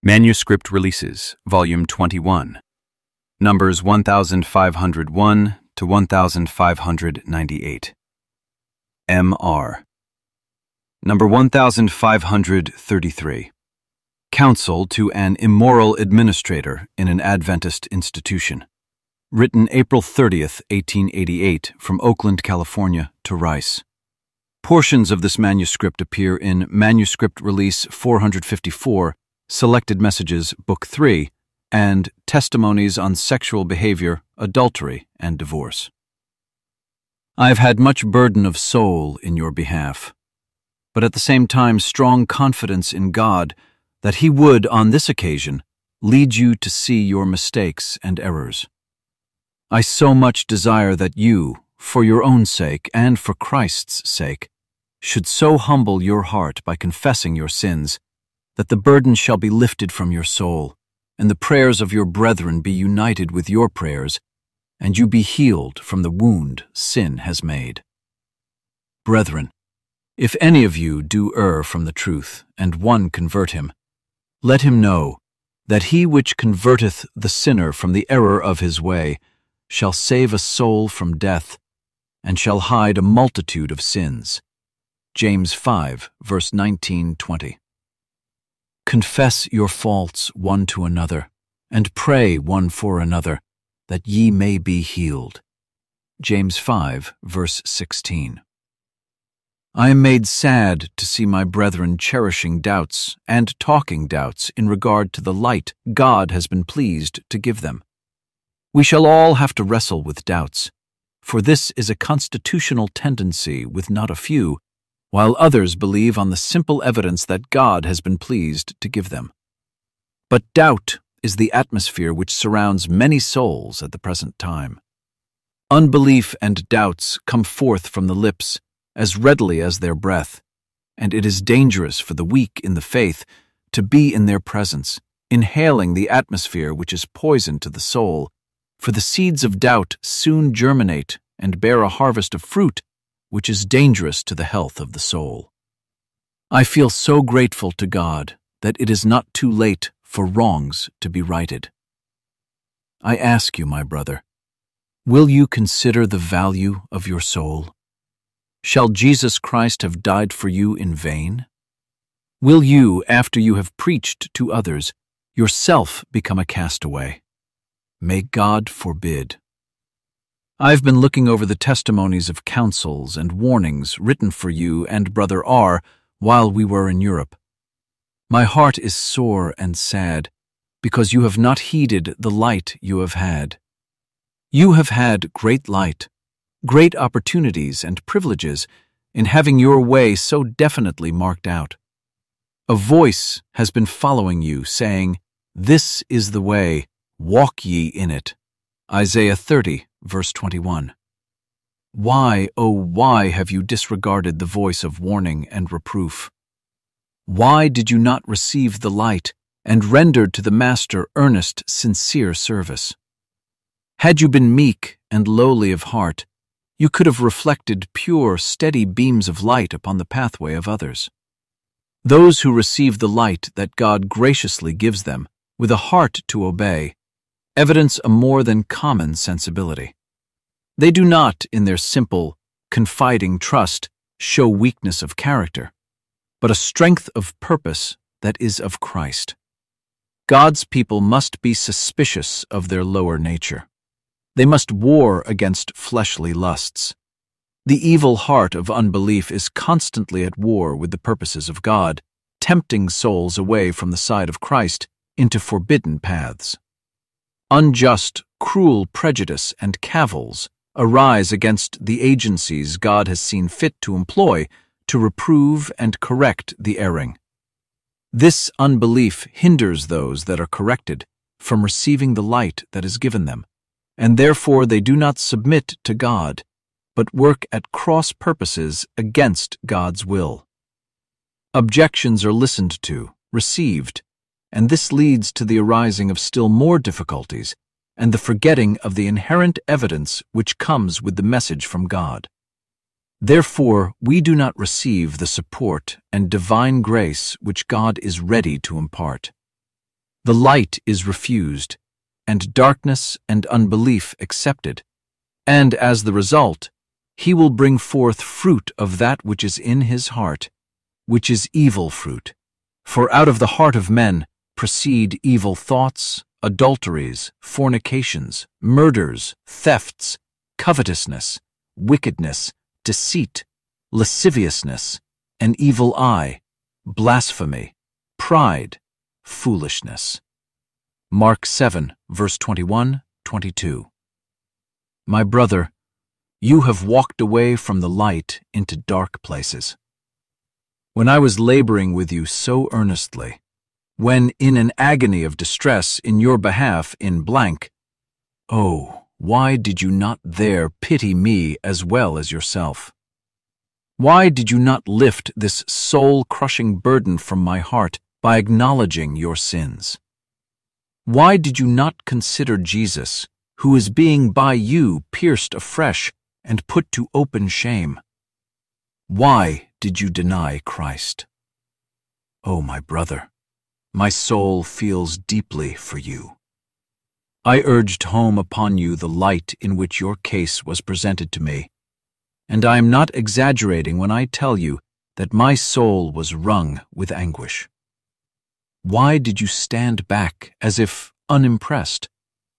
Manuscript Releases, Volume 21, Numbers 1501 to 1598. M.R. Number 1533. Counsel to an Immoral Administrator in an Adventist Institution. Written April 30th, 1888, from Oakland, California, to Rice. Portions of this manuscript appear in Manuscript Release 454, Selected Messages, Book 3, and Testimonies on Sexual Behavior, Adultery, and Divorce. I have had much burden of soul in your behalf, but at the same time strong confidence in God that He would, on this occasion, lead you to see your mistakes and errors. I so much desire that you, for your own sake and for Christ's sake, should so humble your heart by confessing your sins that the burden shall be lifted from your soul, and the prayers of your brethren be united with your prayers, and you be healed from the wound sin has made. Brethren, if any of you do err from the truth, and one convert him, let him know that he which converteth the sinner from the error of his way shall save a soul from death, and shall hide a multitude of sins. James 5, verse 19-20. Confess your faults one to another, and pray one for another, that ye may be healed. James 5, verse 16. I am made sad to see my brethren cherishing doubts and talking doubts in regard to the light God has been pleased to give them. We shall all have to wrestle with doubts, for this is a constitutional tendency with not a few, while others believe on the simple evidence that God has been pleased to give them. But doubt is the atmosphere which surrounds many souls at the present time. Unbelief and doubts come forth from the lips as readily as their breath, and it is dangerous for the weak in the faith to be in their presence, inhaling the atmosphere which is poison to the soul, for the seeds of doubt soon germinate and bear a harvest of fruit which is dangerous to the health of the soul. I feel so grateful to God that it is not too late for wrongs to be righted. I ask you, my brother, will you consider the value of your soul? Shall Jesus Christ have died for you in vain? Will you, after you have preached to others, yourself become a castaway? May God forbid. I've been looking over the testimonies of counsels and warnings written for you and Brother R. while we were in Europe. My heart is sore and sad because you have not heeded the light you have had. You have had great light, great opportunities and privileges in having your way so definitely marked out. A voice has been following you saying, "This is the way, walk ye in it." Isaiah 30, verse 21. Why, oh why have you disregarded the voice of warning and reproof? Why did you not receive the light and render to the Master earnest, sincere service? Had you been meek and lowly of heart, you could have reflected pure, steady beams of light upon the pathway of others. Those who receive the light that God graciously gives them, with a heart to obey, evidence a more than common sensibility. They do not, in their simple, confiding trust, show weakness of character, but a strength of purpose that is of Christ. God's people must be suspicious of their lower nature. They must war against fleshly lusts. The evil heart of unbelief is constantly at war with the purposes of God, tempting souls away from the side of Christ into forbidden paths. Unjust, cruel prejudice and cavils arise against the agencies God has seen fit to employ to reprove and correct the erring. This unbelief hinders those that are corrected from receiving the light that is given them, and therefore they do not submit to God, but work at cross purposes against God's will. Objections are listened to, received, and this leads to the arising of still more difficulties and the forgetting of the inherent evidence which comes with the message from God. Therefore, we do not receive the support and divine grace which God is ready to impart. The light is refused, and darkness and unbelief accepted, and as the result, he will bring forth fruit of that which is in his heart, which is evil fruit. For out of the heart of men proceed evil thoughts, adulteries, fornications, murders, thefts, covetousness, wickedness, deceit, lasciviousness, an evil eye, blasphemy, pride, foolishness. Mark 7, verse 21, 22. My brother, you have walked away from the light into dark places. When I was laboring with you so earnestly, when in an agony of distress in your behalf in blank, oh, why did you not there pity me as well as yourself? Why did you not lift this soul-crushing burden from my heart by acknowledging your sins? Why did you not consider Jesus, who is being by you pierced afresh and put to open shame? Why did you deny Christ? Oh, my brother, my soul feels deeply for you. I urged home upon you the light in which your case was presented to me, and I am not exaggerating when I tell you that my soul was wrung with anguish. Why did you stand back as if unimpressed?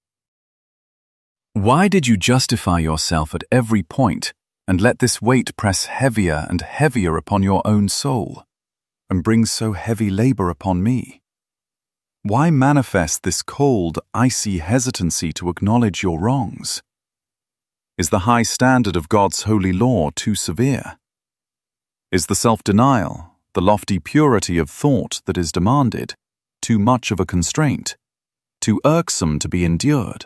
Why did you justify yourself at every point and let this weight press heavier and heavier upon your own soul, and bring so heavy labor upon me? Why manifest this cold, icy hesitancy to acknowledge your wrongs? Is the high standard of God's holy law too severe? Is the self-denial, the lofty purity of thought that is demanded, too much of a constraint, too irksome to be endured?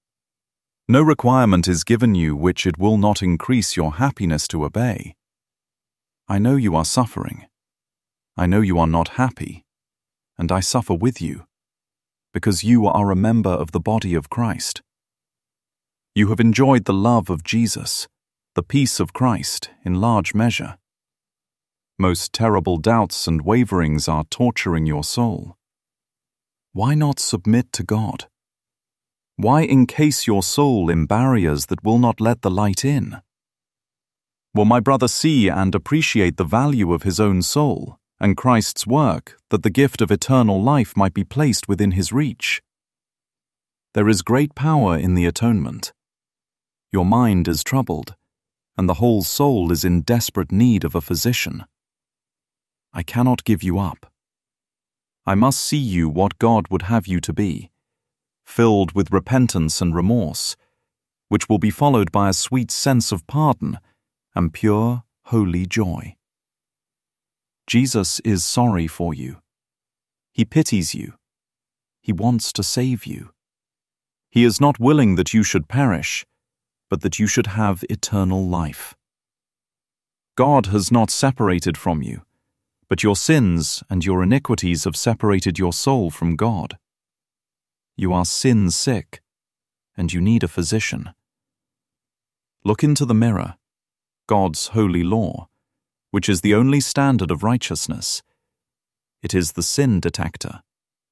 No requirement is given you which it will not increase your happiness to obey. I know you are suffering. I know you are not happy, and I suffer with you, because you are a member of the body of Christ. You have enjoyed the love of Jesus, the peace of Christ, in large measure. Most terrible doubts and waverings are torturing your soul. Why not submit to God? Why encase your soul in barriers that will not let the light in? Will my brother see and appreciate the value of his own soul and Christ's work that the gift of eternal life might be placed within his reach? There is great power in the atonement. Your mind is troubled, and the whole soul is in desperate need of a physician. I cannot give you up. I must see you what God would have you to be, filled with repentance and remorse, which will be followed by a sweet sense of pardon and pure, holy joy. Jesus is sorry for you. He pities you. He wants to save you. He is not willing that you should perish, but that you should have eternal life. God has not separated from you, but your sins and your iniquities have separated your soul from God. You are sin-sick, and you need a physician. Look into the mirror, God's holy law, which is the only standard of righteousness. It is the sin detector.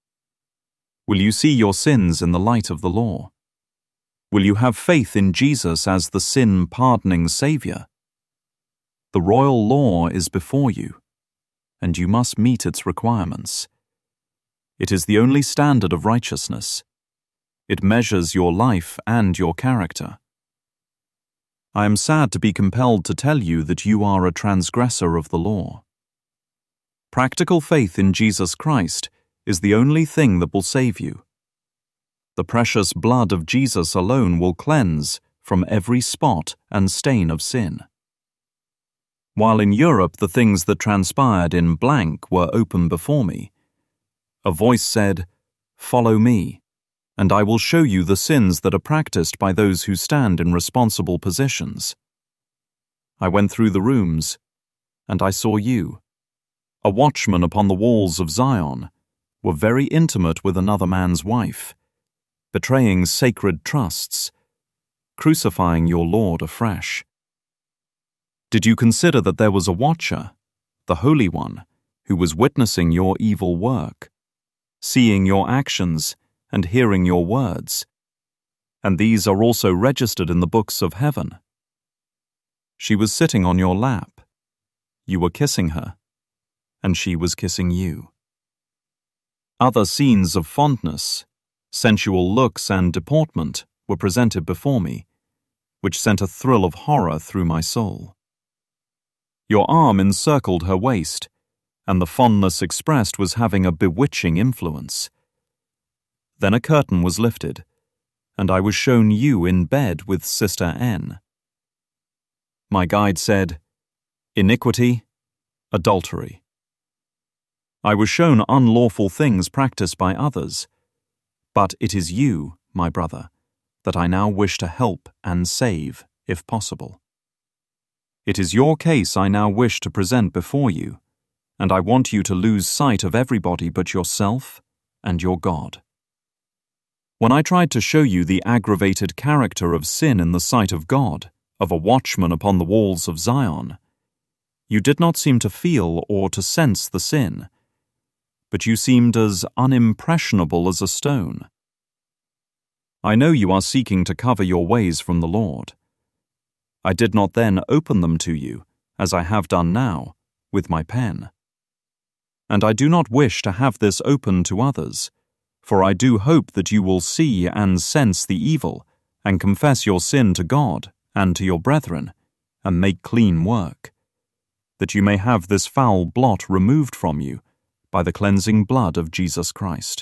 Will you see your sins in the light of the law? Will you have faith in Jesus as the sin-pardoning Savior? The royal law is before you, and you must meet its requirements. It is the only standard of righteousness. It measures your life and your character. I am sad to be compelled to tell you that you are a transgressor of the law. Practical faith in Jesus Christ is the only thing that will save you. The precious blood of Jesus alone will cleanse from every spot and stain of sin. While in Europe the things that transpired in blank were open before me, a voice said, "Follow me, and I will show you the sins that are practiced by those who stand in responsible positions." I went through the rooms, and I saw you, a watchman upon the walls of Zion, were very intimate with another man's wife, betraying sacred trusts, crucifying your Lord afresh. Did you consider that there was a watcher, the Holy One, who was witnessing your evil work? seeing your actions and hearing your words, and these are also registered in the books of heaven. She was sitting on your lap. You were kissing her, and she was kissing you. Other scenes of fondness, sensual looks and deportment were presented before me, which sent a thrill of horror through my soul. Your arm encircled her waist, and the fondness expressed was having a bewitching influence. Then a curtain was lifted, and I was shown you in bed with Sister N. My guide said, "Iniquity, adultery." I was shown unlawful things practiced by others, but it is you, my brother, that I now wish to help and save, if possible. It is your case I now wish to present before you, and I want you to lose sight of everybody but yourself and your God. When I tried to show you the aggravated character of sin in the sight of God, of a watchman upon the walls of Zion, you did not seem to feel or to sense the sin, but you seemed as unimpressionable as a stone. I know you are seeking to cover your ways from the Lord. I did not then open them to you, as I have done now, with my pen. And I do not wish to have this open to others, for I do hope that you will see and sense the evil, and confess your sin to God and to your brethren, and make clean work, that you may have this foul blot removed from you by the cleansing blood of Jesus Christ.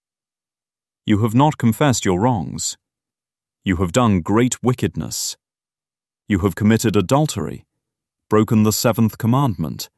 You have not confessed your wrongs. You have done great wickedness. You have committed adultery, broken the 7th commandment.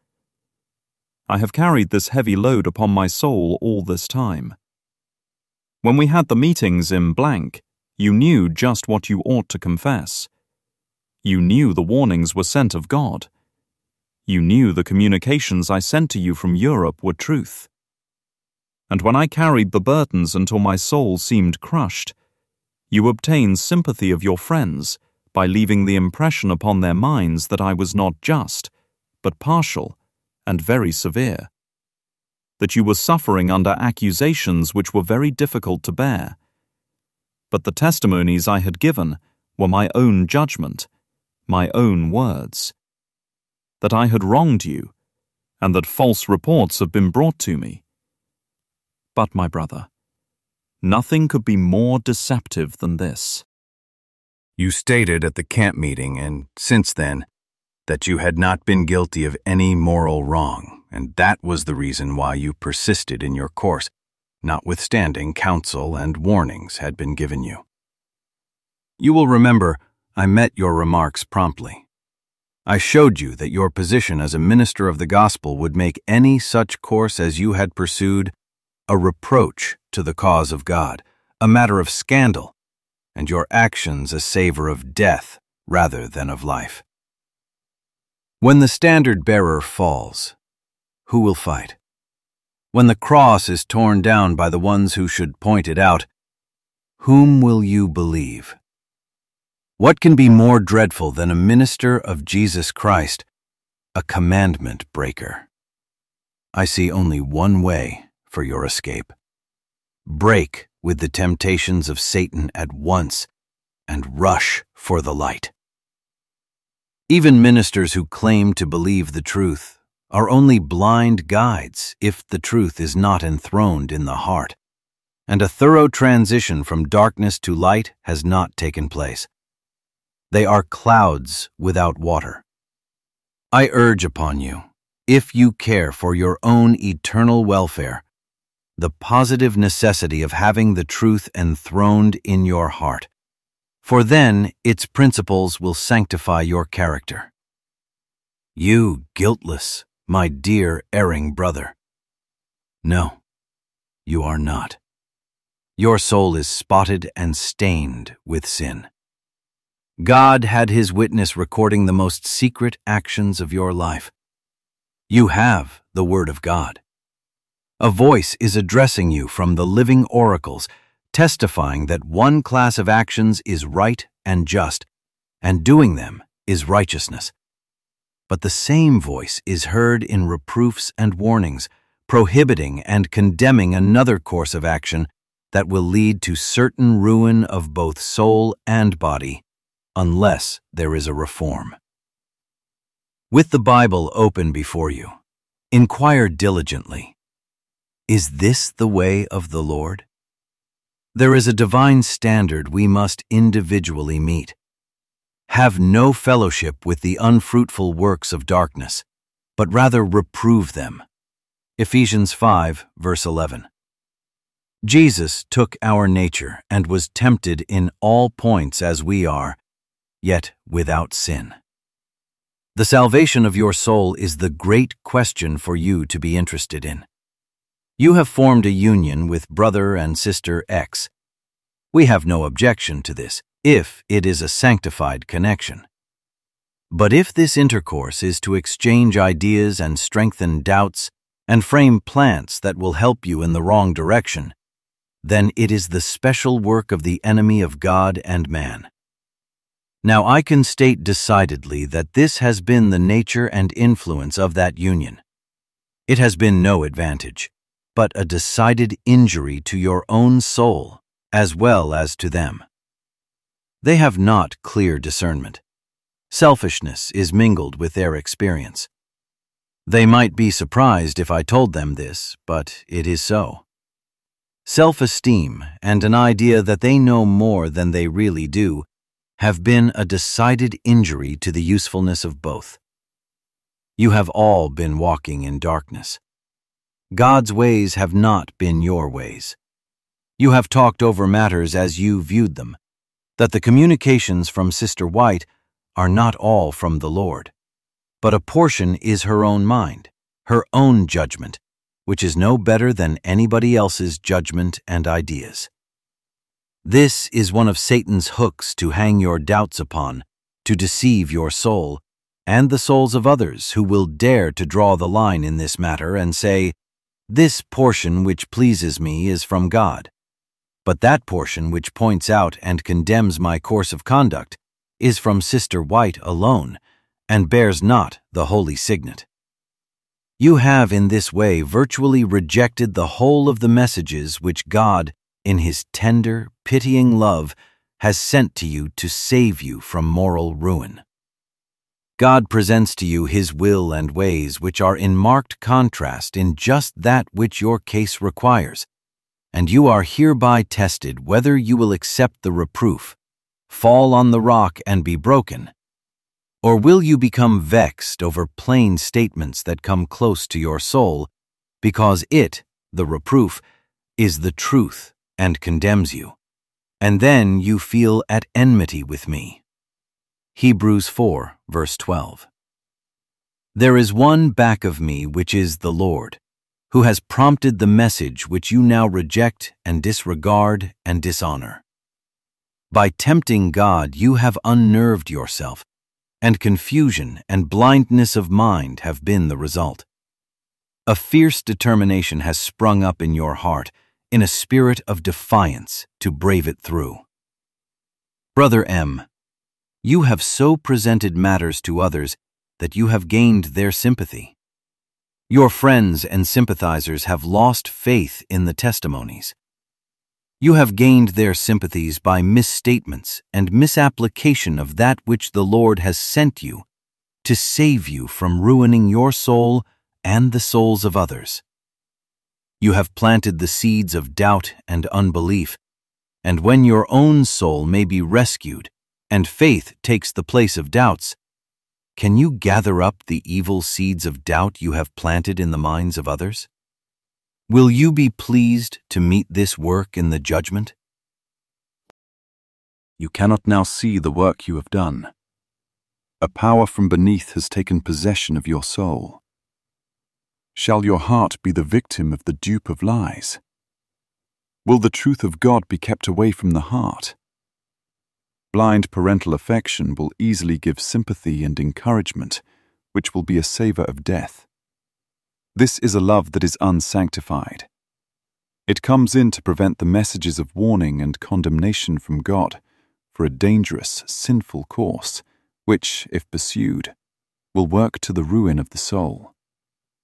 I have carried this heavy load upon my soul all this time. When we had the meetings in blank, you knew just what you ought to confess. You knew the warnings were sent of God. You knew the communications I sent to you from Europe were truth. And when I carried the burdens until my soul seemed crushed, you obtained sympathy of your friends by leaving the impression upon their minds that I was not just, but partial and very severe, that you were suffering under accusations which were very difficult to bear. But the testimonies I had given were my own judgment, my own words, that I had wronged you, and that false reports have been brought to me. But, my brother, nothing could be more deceptive than this. You stated at the camp meeting and since then that you had not been guilty of any moral wrong, and that was the reason why you persisted in your course, notwithstanding counsel and warnings had been given you. You will remember I met your remarks promptly. I showed you that your position as a minister of the gospel would make any such course as you had pursued a reproach to the cause of God, a matter of scandal, and your actions a savor of death rather than of life. When the standard-bearer falls, who will fight? When the cross is torn down by the ones who should point it out, whom will you believe? What can be more dreadful than a minister of Jesus Christ, a commandment breaker? I see only one way for your escape. Break with the temptations of Satan at once and rush for the light. Even ministers who claim to believe the truth are only blind guides if the truth is not enthroned in the heart, and a thorough transition from darkness to light has not taken place. They are clouds without water. I urge upon you, if you care for your own eternal welfare, the positive necessity of having the truth enthroned in your heart, for then its principles will sanctify your character. You guiltless, my dear erring brother. No, you are not. Your soul is spotted and stained with sin. God had his witness recording the most secret actions of your life. You have the Word of God. A voice is addressing you from the living oracles, testifying that one class of actions is right and just, and doing them is righteousness. But the same voice is heard in reproofs and warnings, prohibiting and condemning another course of action that will lead to certain ruin of both soul and body, unless there is a reform. With the Bible open before you, inquire diligently, is this the way of the Lord? There is a divine standard we must individually meet. Have no fellowship with the unfruitful works of darkness, but rather reprove them. Ephesians 5, verse 11. Jesus took our nature and was tempted in all points as we are, yet without sin. The salvation of your soul is the great question for you to be interested in. You have formed a union with brother and sister X. We have no objection to this, if it is a sanctified connection. But if this intercourse is to exchange ideas and strengthen doubts and frame plans that will help you in the wrong direction, then it is the special work of the enemy of God and man. Now I can state decidedly that this has been the nature and influence of that union. It has been no advantage, but a decided injury to your own soul as well as to them. They have not clear discernment. Selfishness is mingled with their experience. They might be surprised if I told them this, but it is so. Self-esteem and an idea that they know more than they really do have been a decided injury to the usefulness of both. You have all been walking in darkness. God's ways have not been your ways. You have talked over matters as you viewed them, that the communications from Sister White are not all from the Lord, but a portion is her own mind, her own judgment, which is no better than anybody else's judgment and ideas. This is one of Satan's hooks to hang your doubts upon, to deceive your soul, and the souls of others who will dare to draw the line in this matter and say, "This portion which pleases me is from God, but that portion which points out and condemns my course of conduct is from Sister White alone, and bears not the holy signet." You have in this way virtually rejected the whole of the messages which God, in His tender, pitying love, has sent to you to save you from moral ruin. God presents to you His will and ways which are in marked contrast in just that which your case requires, and you are hereby tested whether you will accept the reproof, fall on the rock and be broken, or will you become vexed over plain statements that come close to your soul, because it, the reproof, is the truth and condemns you, and then you feel at enmity with me. Hebrews 4, verse 12. There is one back of me which is the Lord, who has prompted the message which you now reject and disregard and dishonor. By tempting God, you have unnerved yourself, and confusion and blindness of mind have been the result. A fierce determination has sprung up in your heart, in a spirit of defiance to brave it through. Brother M., you have so presented matters to others that you have gained their sympathy. Your friends and sympathizers have lost faith in the testimonies. You have gained their sympathies by misstatements and misapplication of that which the Lord has sent you to save you from ruining your soul and the souls of others. You have planted the seeds of doubt and unbelief, and when your own soul may be rescued and faith takes the place of doubts, can you gather up the evil seeds of doubt you have planted in the minds of others? Will you be pleased to meet this work in the judgment? You cannot now see the work you have done. A power from beneath has taken possession of your soul. Shall your heart be the victim of the dupe of lies? Will the truth of God be kept away from the heart? Blind parental affection will easily give sympathy and encouragement, which will be a savor of death. This is a love that is unsanctified. It comes in to prevent the messages of warning and condemnation from God for a dangerous, sinful course, which, if pursued, will work to the ruin of the soul.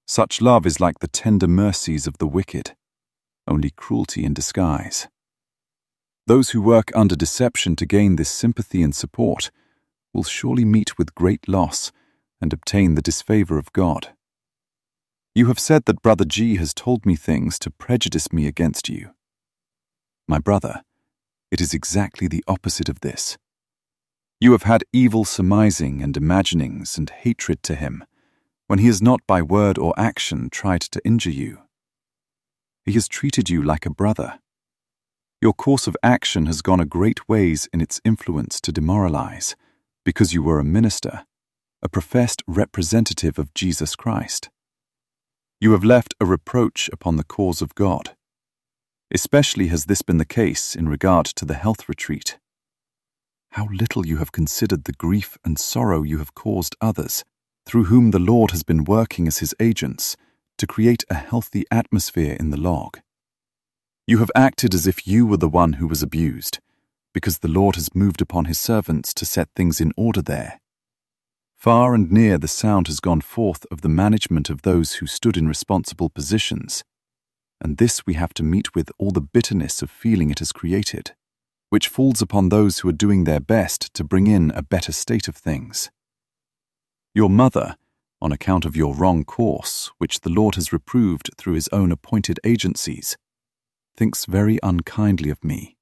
Such love is like the tender mercies of the wicked, only cruelty in disguise. Those who work under deception to gain this sympathy and support will surely meet with great loss and obtain the disfavor of God. You have said that Brother G has told me things to prejudice me against you. My brother, it is exactly the opposite of this. You have had evil surmising and imaginings and hatred to him, when he has not by word or action tried to injure you. He has treated you like a brother. Your course of action has gone a great ways in its influence to demoralize, because you were a minister, a professed representative of Jesus Christ. You have left a reproach upon the cause of God. Especially has this been the case in regard to the health retreat. How little you have considered the grief and sorrow you have caused others, through whom the Lord has been working as his agents to create a healthy atmosphere in the log. You have acted as if you were the one who was abused, because the Lord has moved upon his servants to set things in order there. Far and near the sound has gone forth of the management of those who stood in responsible positions, and this we have to meet with all the bitterness of feeling it has created, which falls upon those who are doing their best to bring in a better state of things. Your mother, on account of your wrong course, which the Lord has reproved through his own appointed agencies, thinks very unkindly of me.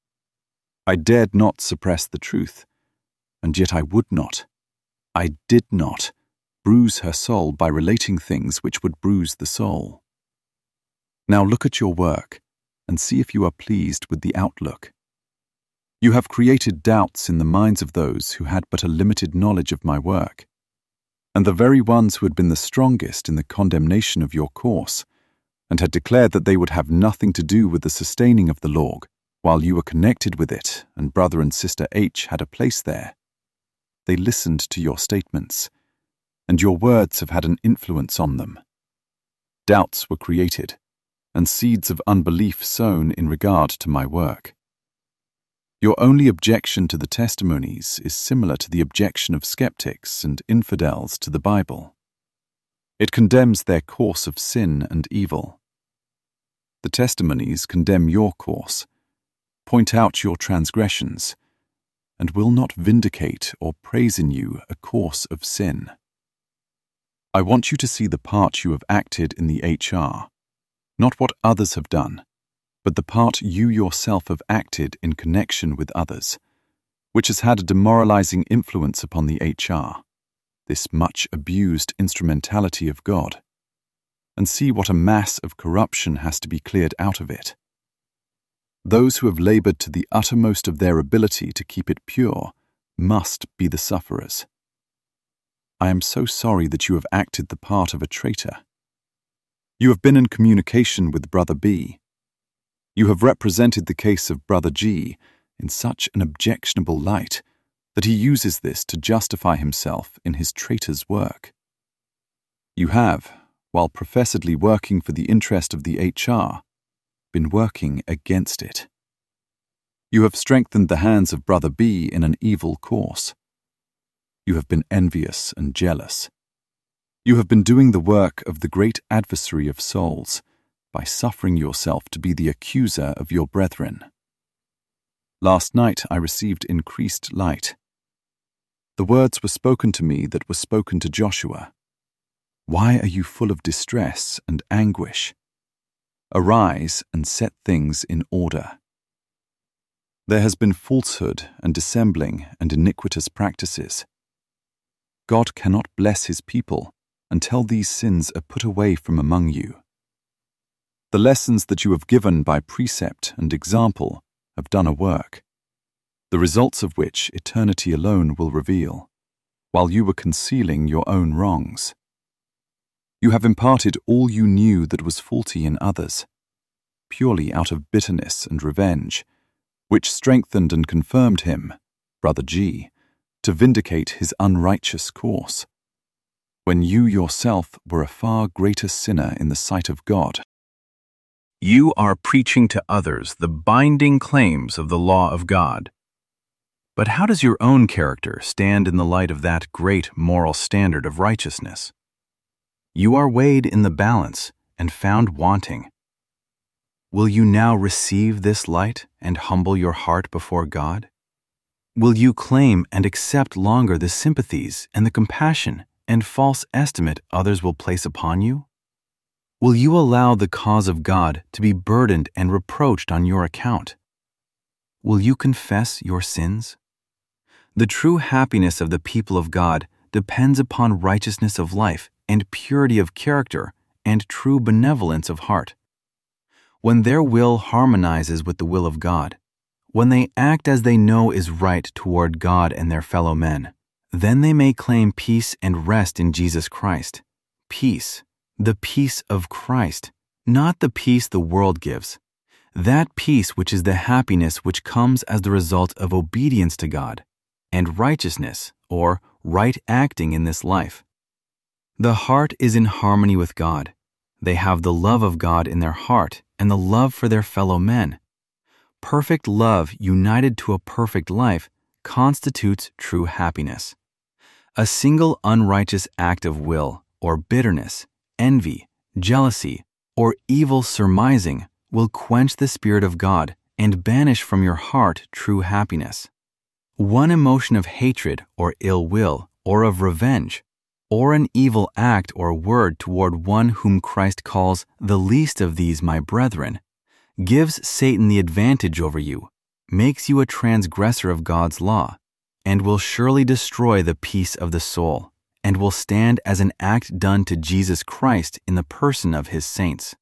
I dared not suppress the truth, and yet I would not. I did not bruise her soul by relating things which would bruise the soul. Now look at your work, and see if you are pleased with the outlook. You have created doubts in the minds of those who had but a limited knowledge of my work, and the very ones who had been the strongest in the condemnation of your course, and had declared that they would have nothing to do with the sustaining of the log, while you were connected with it and brother and sister H had a place there. They listened to your statements, and your words have had an influence on them. Doubts were created, and seeds of unbelief sown in regard to my work. Your only objection to the testimonies is similar to the objection of skeptics and infidels to the Bible. It condemns their course of sin and evil. The testimonies condemn your course, point out your transgressions, and will not vindicate or praise in you a course of sin. I want you to see the part you have acted in the HR, not what others have done, but the part you yourself have acted in connection with others, which has had a demoralizing influence upon the HR, this much abused instrumentality of God, and see what a mass of corruption has to be cleared out of it. Those who have labored to the uttermost of their ability to keep it pure must be the sufferers. I am so sorry that you have acted the part of a traitor. You have been in communication with Brother B. You have represented the case of Brother G in such an objectionable light that he uses this to justify himself in his traitor's work. You have, while professedly working for the interest of the HR, been working against it. You have strengthened the hands of Brother B in an evil course. You have been envious and jealous. You have been doing the work of the great adversary of souls by suffering yourself to be the accuser of your brethren. Last night I received increased light. The words were spoken to me that were spoken to Joshua. Why are you full of distress and anguish? Arise and set things in order. There has been falsehood and dissembling and iniquitous practices. God cannot bless his people until these sins are put away from among you. The lessons that you have given by precept and example have done a work, the results of which eternity alone will reveal, while you were concealing your own wrongs. You have imparted all you knew that was faulty in others, purely out of bitterness and revenge, which strengthened and confirmed him, Brother G, to vindicate his unrighteous course, when you yourself were a far greater sinner in the sight of God. You are preaching to others the binding claims of the law of God. But how does your own character stand in the light of that great moral standard of righteousness? You are weighed in the balance and found wanting. Will you now receive this light and humble your heart before God? Will you claim and accept longer the sympathies and the compassion and false estimate others will place upon you? Will you allow the cause of God to be burdened and reproached on your account? Will you confess your sins? The true happiness of the people of God depends upon righteousness of life and purity of character and true benevolence of heart. When their will harmonizes with the will of God, when they act as they know is right toward God and their fellow men, then they may claim peace and rest in Jesus Christ. Peace, the peace of Christ, not the peace the world gives. That peace which is the happiness which comes as the result of obedience to God and righteousness or right acting in this life. The heart is in harmony with God. They have the love of God in their heart and the love for their fellow men. Perfect love united to a perfect life constitutes true happiness. A single unrighteous act of will, or bitterness, envy, jealousy, or evil surmising will quench the Spirit of God and banish from your heart true happiness. One emotion of hatred or ill will or of revenge, or an evil act or word toward one whom Christ calls the least of these my brethren, gives Satan the advantage over you, makes you a transgressor of God's law, and will surely destroy the peace of the soul, and will stand as an act done to Jesus Christ in the person of his saints.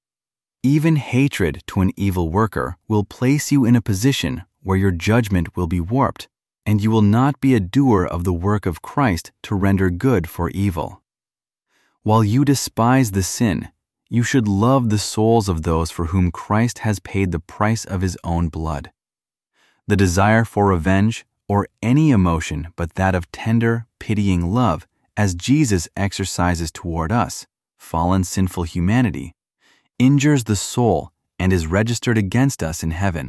Even hatred to an evil worker will place you in a position where your judgment will be warped, and you will not be a doer of the work of Christ to render good for evil. While you despise the sin, you should love the souls of those for whom Christ has paid the price of his own blood. The desire for revenge, or any emotion but that of tender, pitying love, as Jesus exercises toward us, fallen sinful humanity, injures the soul and is registered against us in heaven.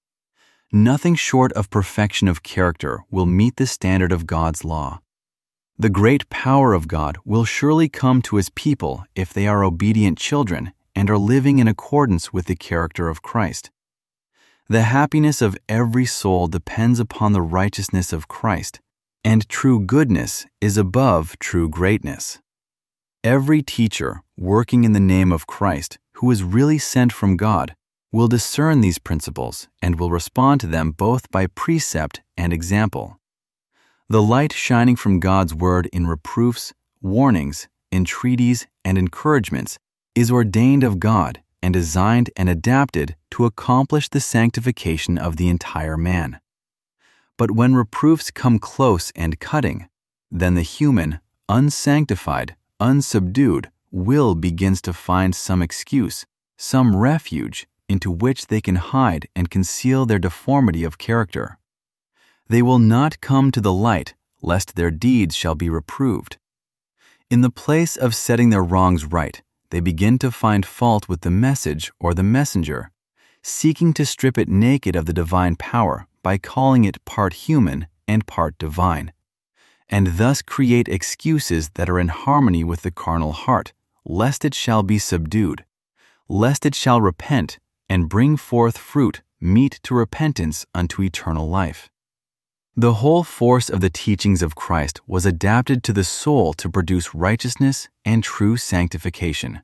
Nothing short of perfection of character will meet the standard of God's law. The great power of God will surely come to his people if they are obedient children and are living in accordance with the character of Christ. The happiness of every soul depends upon the righteousness of Christ, and true goodness is above true greatness. Every teacher working in the name of Christ, who is really sent from God, will discern these principles and will respond to them both by precept and example. The light shining from God's word in reproofs, warnings, entreaties, and encouragements is ordained of God and designed and adapted to accomplish the sanctification of the entire man. But when reproofs come close and cutting, then the human, unsanctified, unsubdued will begins to find some excuse, some refuge into which they can hide and conceal their deformity of character. They will not come to the light, lest their deeds shall be reproved. In the place of setting their wrongs right, they begin to find fault with the message or the messenger, seeking to strip it naked of the divine power by calling it part human and part divine, and thus create excuses that are in harmony with the carnal heart, lest it shall be subdued, lest it shall repent and bring forth fruit meet to repentance unto eternal life. The whole force of the teachings of Christ was adapted to the soul to produce righteousness and true sanctification.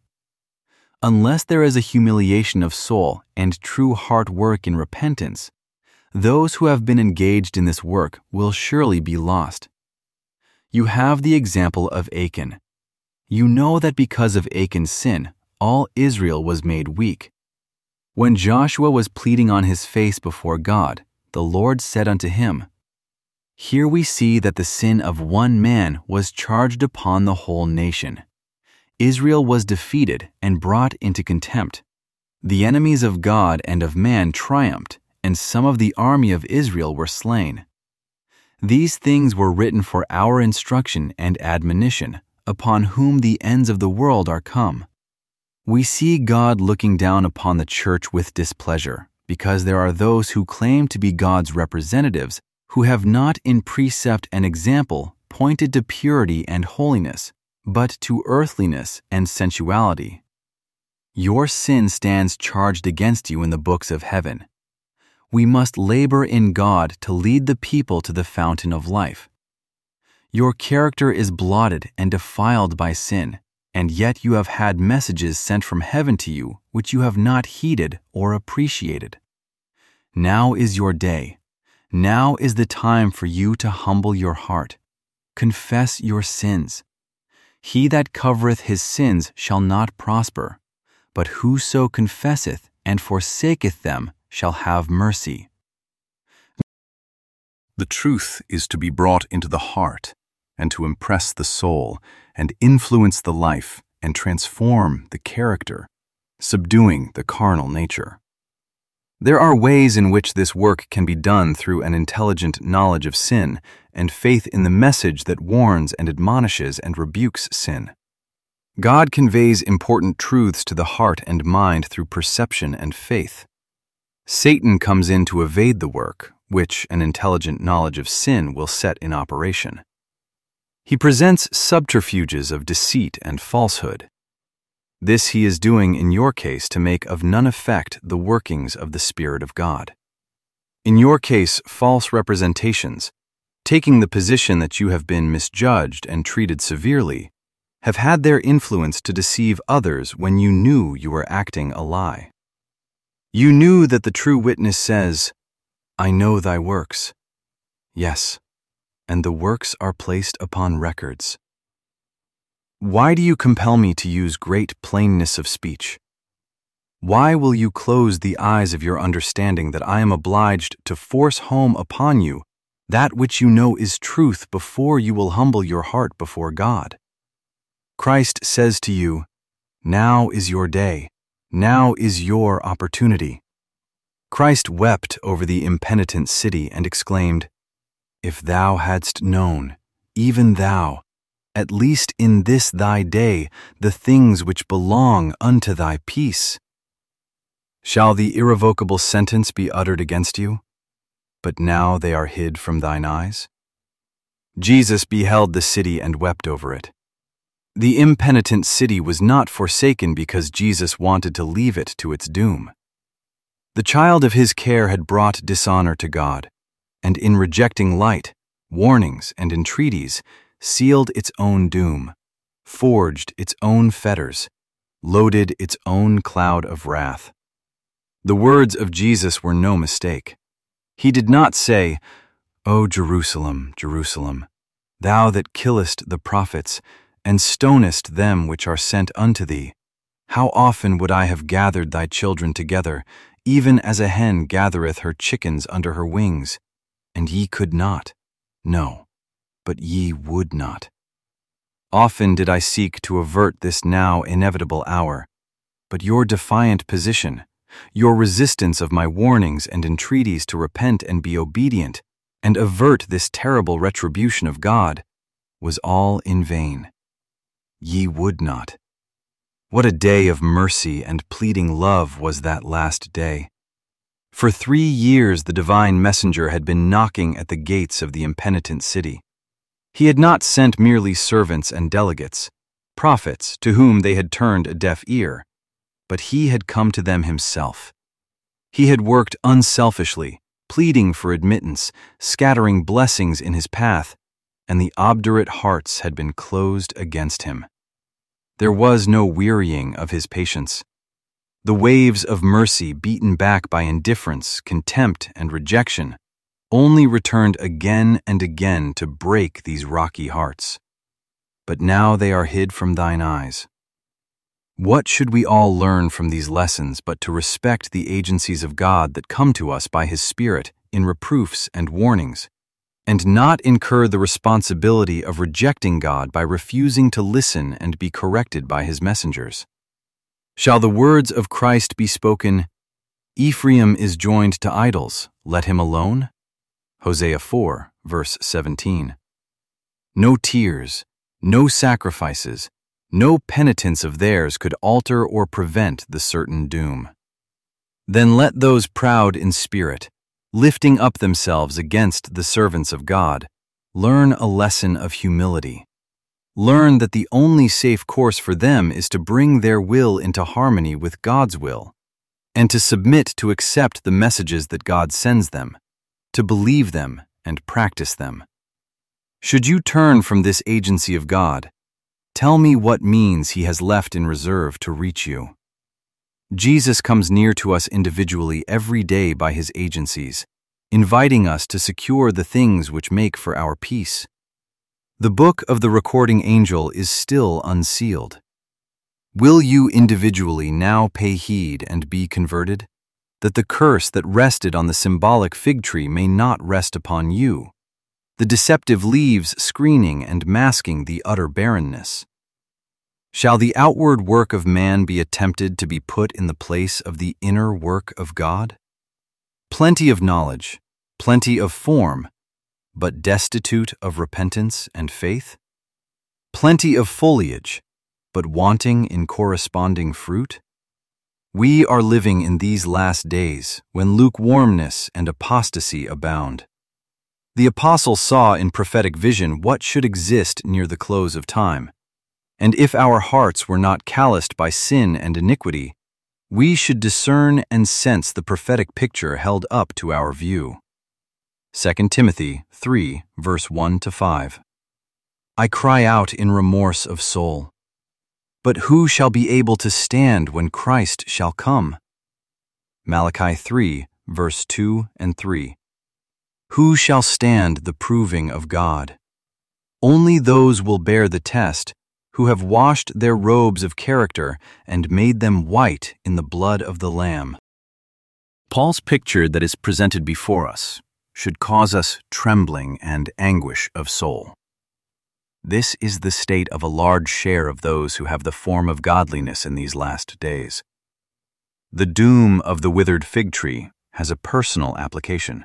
Unless there is a humiliation of soul and true heart work in repentance, those who have been engaged in this work will surely be lost. You have the example of Achan. You know that because of Achan's sin, all Israel was made weak. When Joshua was pleading on his face before God, the Lord said unto him, "Here we see that the sin of one man was charged upon the whole nation. Israel was defeated and brought into contempt. The enemies of God and of man triumphed, and some of the army of Israel were slain. These things were written for our instruction and admonition, upon whom the ends of the world are come." We see God looking down upon the church with displeasure, because there are those who claim to be God's representatives who have not in precept and example pointed to purity and holiness, but to earthliness and sensuality. Your sin stands charged against you in the books of heaven. We must labor in God to lead the people to the fountain of life. Your character is blotted and defiled by sin, and yet you have had messages sent from heaven to you which you have not heeded or appreciated. Now is your day. Now is the time for you to humble your heart. Confess your sins. He that covereth his sins shall not prosper, but whoso confesseth and forsaketh them shall have mercy. The truth is to be brought into the heart and to impress the soul and influence the life and transform the character, subduing the carnal nature. There are ways in which this work can be done through an intelligent knowledge of sin and faith in the message that warns and admonishes and rebukes sin. God conveys important truths to the heart and mind through perception and faith. Satan comes in to evade the work, which an intelligent knowledge of sin will set in operation. He presents subterfuges of deceit and falsehood. This he is doing in your case to make of none effect the workings of the Spirit of God. In your case, false representations, taking the position that you have been misjudged and treated severely, have had their influence to deceive others when you knew you were acting a lie. You knew that the true witness says, "I know thy works." Yes, and the works are placed upon records. Why do you compel me to use great plainness of speech? Why will you close the eyes of your understanding that I am obliged to force home upon you that which you know is truth before you will humble your heart before God? Christ says to you, "Now is your day. Now is your opportunity." Christ wept over the impenitent city and exclaimed, "If thou hadst known, even thou, at least in this thy day, the things which belong unto thy peace. Shall the irrevocable sentence be uttered against you? But now they are hid from thine eyes." Jesus beheld the city and wept over it. The impenitent city was not forsaken because Jesus wanted to leave it to its doom. The child of his care had brought dishonor to God, and in rejecting light, warnings, and entreaties, sealed its own doom, forged its own fetters, loaded its own cloud of wrath. The words of Jesus were no mistake. He did not say, "O Jerusalem, Jerusalem, thou that killest the prophets, and stonest them which are sent unto thee, how often would I have gathered thy children together, even as a hen gathereth her chickens under her wings, and ye could not, no, but ye would not. Often did I seek to avert this now inevitable hour, but your defiant position, your resistance of my warnings and entreaties to repent and be obedient, and avert this terrible retribution of God, was all in vain. Ye would not. What a day of mercy and pleading love was that last day. For 3 years the divine messenger had been knocking at the gates of the impenitent city. He had not sent merely servants and delegates, prophets to whom they had turned a deaf ear, but he had come to them himself. He had worked unselfishly, pleading for admittance, scattering blessings in his path, and the obdurate hearts had been closed against him. There was no wearying of his patience. The waves of mercy, beaten back by indifference, contempt, and rejection, only returned again and again to break these rocky hearts. But now they are hid from thine eyes. What should we all learn from these lessons but to respect the agencies of God that come to us by His Spirit in reproofs and warnings, and not incur the responsibility of rejecting God by refusing to listen and be corrected by His messengers? Shall the words of Christ be spoken, "Ephraim is joined to idols, let him alone"? Hosea 4, verse 17. No tears, no sacrifices, no penitence of theirs could alter or prevent the certain doom. Then let those proud in spirit, lifting up themselves against the servants of God, learn a lesson of humility. learn that the only safe course for them is to bring their will into harmony with God's will, and to submit to accept the messages that God sends them, to believe them and practice them. Should you turn from this agency of God, tell me what means He has left in reserve to reach you. Jesus comes near to us individually every day by His agencies, inviting us to secure the things which make for our peace. The book of the recording angel is still unsealed. Will you individually now pay heed and be converted, that the curse that rested on the symbolic fig tree may not rest upon you, the deceptive leaves screening and masking the utter barrenness? Shall the outward work of man be attempted to be put in the place of the inner work of God? Plenty of knowledge, plenty of form, but destitute of repentance and faith? Plenty of foliage, but wanting in corresponding fruit? We are living in these last days when lukewarmness and apostasy abound. The apostle saw in prophetic vision what should exist near the close of time, and if our hearts were not calloused by sin and iniquity, we should discern and sense the prophetic picture held up to our view. 2 Timothy 3, verse 1-5. I cry out in remorse of soul. But who shall be able to stand when Christ shall come? Malachi 3, verse 2 and 3. Who shall stand the proving of God? Only those will bear the test who have washed their robes of character and made them white in the blood of the Lamb. Paul's picture that is presented before us should cause us trembling and anguish of soul. This is the state of a large share of those who have the form of godliness in these last days. The doom of the withered fig tree has a personal application.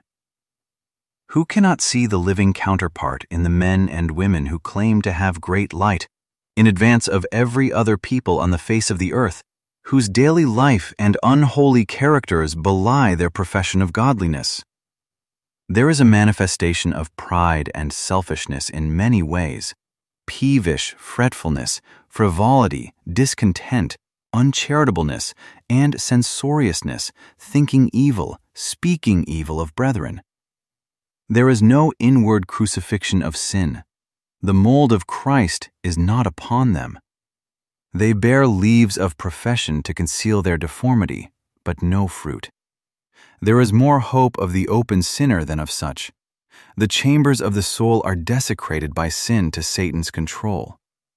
Who cannot see the living counterpart in the men and women who claim to have great light, in advance of every other people on the face of the earth, whose daily life and unholy characters belie their profession of godliness? There is a manifestation of pride and selfishness in many ways: peevish fretfulness, frivolity, discontent, uncharitableness, and censoriousness, thinking evil, speaking evil of brethren. There is no inward crucifixion of sin. The mold of Christ is not upon them. They bear leaves of profession to conceal their deformity, but no fruit. There is more hope of the open sinner than of such. The chambers of the soul are desecrated by sin to Satan's control.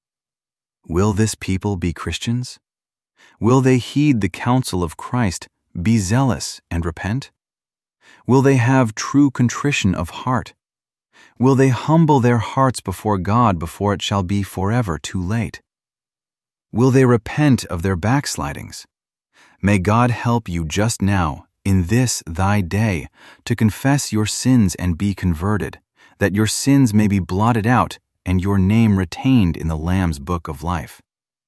Will this people be Christians? Will they heed the counsel of Christ, be zealous, and repent? Will they have true contrition of heart? Will they humble their hearts before God before it shall be forever too late? Will they repent of their backslidings? May God help you just now, in this thy day, to confess your sins and be converted, that your sins may be blotted out and your name retained in the Lamb's book of life.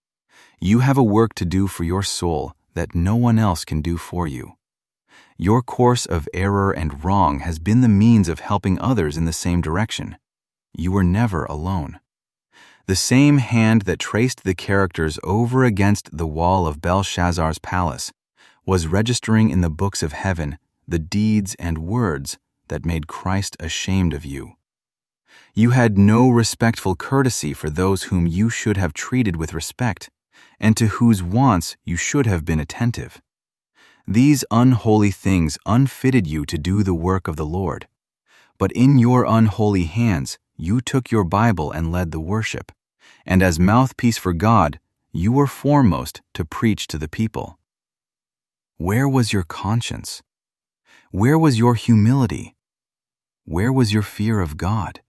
You have a work to do for your soul that no one else can do for you. Your course of error and wrong has been the means of helping others in the same direction. You were never alone. The same hand that traced the characters over against the wall of Belshazzar's palace was registering in the books of heaven the deeds and words that made Christ ashamed of you. You had no respectful courtesy for those whom you should have treated with respect, and to whose wants you should have been attentive. These unholy things unfitted you to do the work of the Lord. But in your unholy hands you took your Bible and led the worship, and as mouthpiece for God, you were foremost to preach to the people. Where was your conscience? Where was your humility? Where was your fear of God?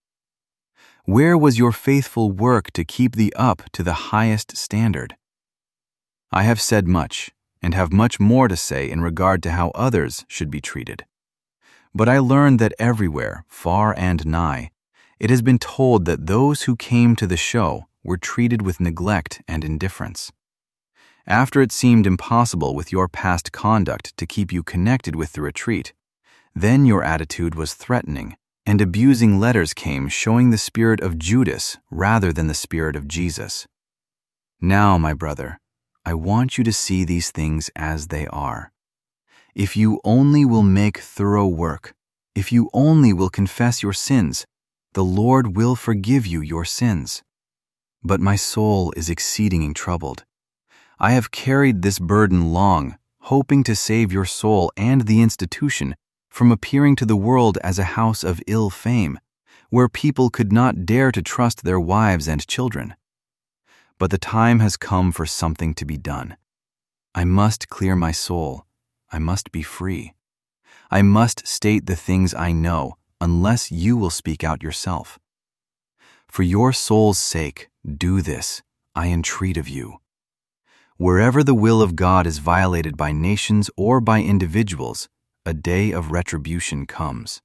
Where was your faithful work to keep thee up to the highest standard? I have said much, and have much more to say in regard to how others should be treated. But I learned that everywhere, far and nigh, it has been told that those who came to the show were treated with neglect and indifference. After it seemed impossible with your past conduct to keep you connected with the retreat, then your attitude was threatening, and abusing letters came showing the spirit of Judas rather than the spirit of Jesus. Now, my brother, I want you to see these things as they are. If you only will make thorough work, if you only will confess your sins, the Lord will forgive you your sins. But my soul is exceedingly troubled. I have carried this burden long, hoping to save your soul and the institution from appearing to the world as a house of ill fame, where people could not dare to trust their wives and children. But the time has come for something to be done. I must clear my soul. I must be free. I must state the things I know, unless you will speak out yourself. For your soul's sake, do this, I entreat of you. Wherever the will of God is violated by nations or by individuals, a day of retribution comes.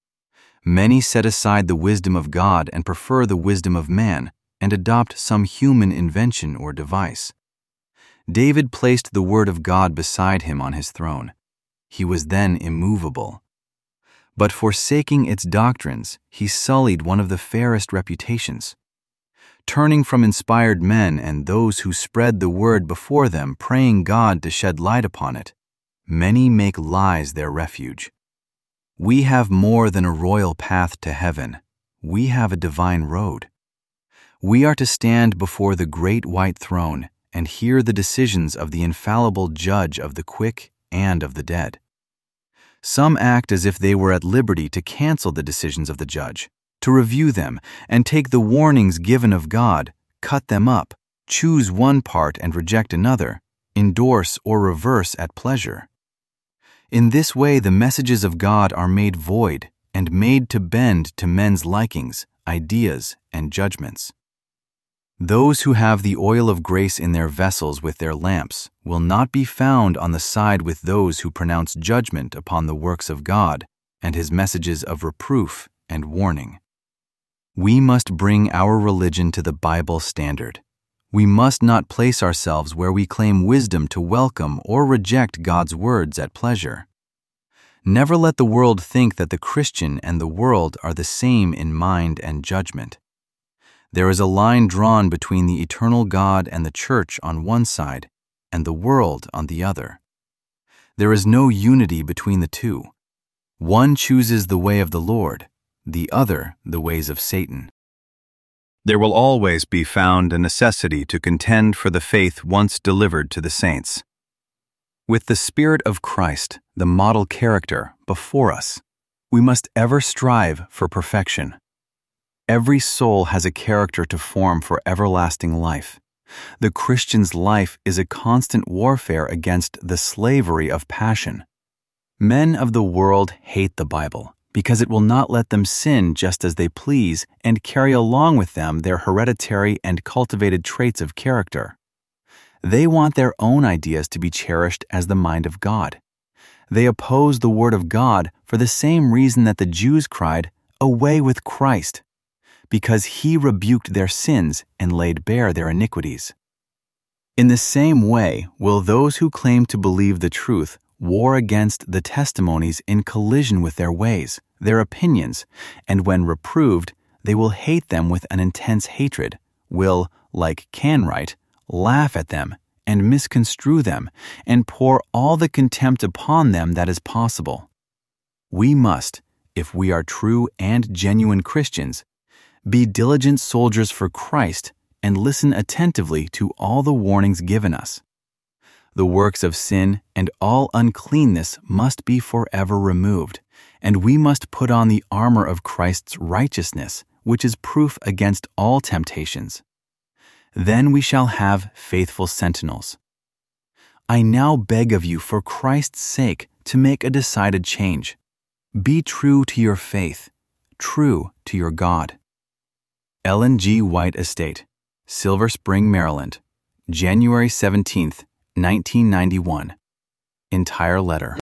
Many set aside the wisdom of God and prefer the wisdom of man, and adopt some human invention or device. David placed the word of God beside him on his throne. He was then immovable. But forsaking its doctrines, he sullied one of the fairest reputations. Turning from inspired men and those who spread the word before them, praying God to shed light upon it, many make lies their refuge. We have more than a royal path to heaven. We have a divine road. We are to stand before the great white throne and hear the decisions of the infallible judge of the quick and of the dead. Some act as if they were at liberty to cancel the decisions of the judge, to review them and take the warnings given of God, cut them up, choose one part and reject another, endorse or reverse at pleasure. In this way the messages of God are made void and made to bend to men's likings, ideas, and judgments. Those who have the oil of grace in their vessels with their lamps will not be found on the side with those who pronounce judgment upon the works of God and his messages of reproof and warning. We must bring our religion to the Bible standard. We must not place ourselves where we claim wisdom to welcome or reject God's words at pleasure. Never let the world think that the Christian and the world are the same in mind and judgment. There is a line drawn between the eternal God and the church on one side and the world on the other. There is no unity between the two. One chooses the way of the Lord, the other the ways of Satan. There will always be found a necessity to contend for the faith once delivered to the saints. With the Spirit of Christ, the model character, before us, we must ever strive for perfection. Every soul has a character to form for everlasting life. The Christian's life is a constant warfare against the slavery of passion. Men of the world hate the Bible because it will not let them sin just as they please and carry along with them their hereditary and cultivated traits of character. They want their own ideas to be cherished as the mind of God. They oppose the Word of God for the same reason that the Jews cried, "Away with Christ," because he rebuked their sins and laid bare their iniquities. In the same way will those who claim to believe the truth war against the testimonies in collision with their ways, their opinions, and when reproved, they will hate them with an intense hatred, will, like Canwright, laugh at them and misconstrue them and pour all the contempt upon them that is possible. We must, if we are true and genuine Christians, be diligent soldiers for Christ and listen attentively to all the warnings given us. The works of sin and all uncleanness must be forever removed, and we must put on the armor of Christ's righteousness, which is proof against all temptations. Then we shall have faithful sentinels. I now beg of you for Christ's sake to make a decided change. Be true to your faith, true to your God. Ellen G. White Estate, Silver Spring, Maryland, January 17, 1991. Entire letter.